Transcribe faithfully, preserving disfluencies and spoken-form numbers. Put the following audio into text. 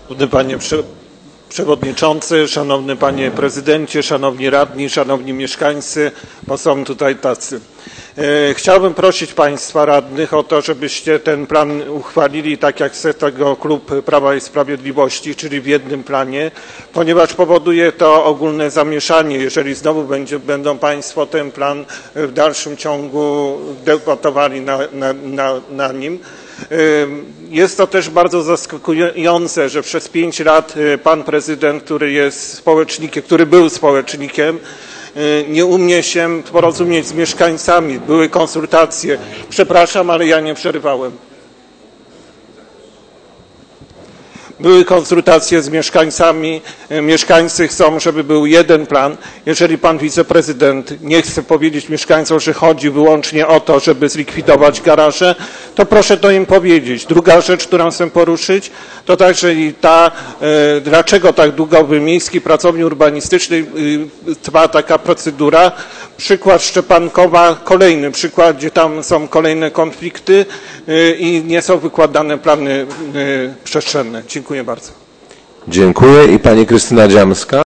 Szanowny Panie Przewodniczący, Szanowny Panie Prezydencie, Szanowni Radni, Szanowni Mieszkańcy, bo są tutaj tacy. Chciałbym prosić Państwa radnych o to, żebyście ten plan uchwalili tak, jak chce tego klub Prawa i Sprawiedliwości, czyli w jednym planie, ponieważ powoduje to ogólne zamieszanie, jeżeli znowu będzie, będą Państwo ten plan w dalszym ciągu debatowali na, na, na, na nim. Jest to też bardzo zaskakujące, że przez pięć lat pan prezydent, który jest społecznikiem, który był społecznikiem, nie umie się porozumieć z mieszkańcami. Były konsultacje. Przepraszam, ale ja nie przerywałem. Były konsultacje z mieszkańcami. Mieszkańcy chcą, żeby był jeden plan. Jeżeli pan wiceprezydent nie chce powiedzieć mieszkańcom, że chodzi wyłącznie o to, żeby zlikwidować garaże, to proszę to im powiedzieć. Druga rzecz, którą chcę poruszyć, to także i ta, e, dlaczego tak długo w Miejskiej Pracowni Urbanistycznej e, trwa taka procedura. Przykład Szczepankowa, kolejny przykład, gdzie tam są kolejne konflikty e, i nie są wykładane plany e, przestrzenne. Dziękuję bardzo. Dziękuję. I pani Krystyna Dziamska.